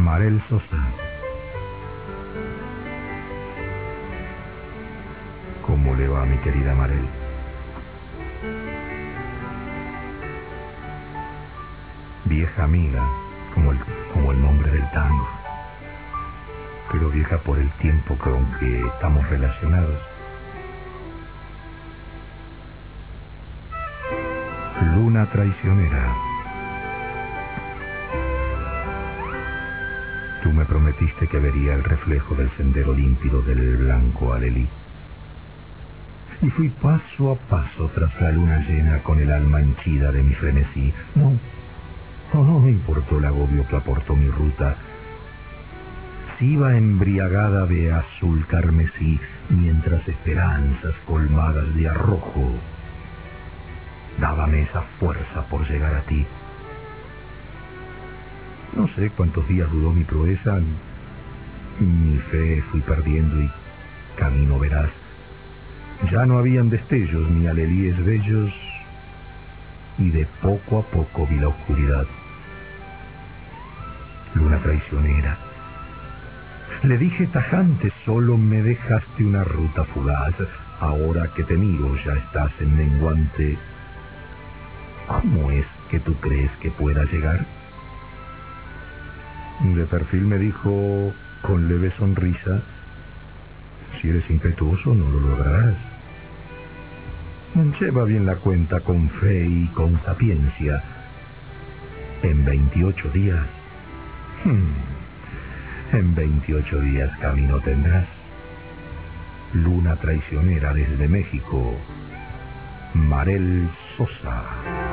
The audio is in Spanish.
Marel Sosa. ¿Cómo le va, mi querida Marel? Vieja amiga, como el nombre del tango, pero vieja por el tiempo con que estamos relacionados. Luna traicionera. Tú me prometiste que vería el reflejo del sendero límpido del blanco alelí. Y fui paso a paso tras la luna llena con el alma henchida de mi frenesí. No me importó el agobio que aportó mi ruta. Si iba embriagada de azul carmesí, mientras esperanzas colmadas de arrojo dábame esa fuerza por llegar a ti. No sé cuántos días duró mi proeza, mi fe fui perdiendo y camino verás. Ya no habían destellos ni alelíes bellos, y de poco a poco vi la oscuridad. Luna traicionera, le dije tajante, solo me dejaste una ruta fugaz. Ahora que te miro ya estás en menguante. ¿Cómo es que tú crees que pueda llegar? De perfil me dijo con leve sonrisa: si eres impetuoso no lo lograrás. Lleva bien la cuenta con fe y con sapiencia. En 28 días... en 28 días camino tendrás. Luna traicionera desde México, Marel Sosa.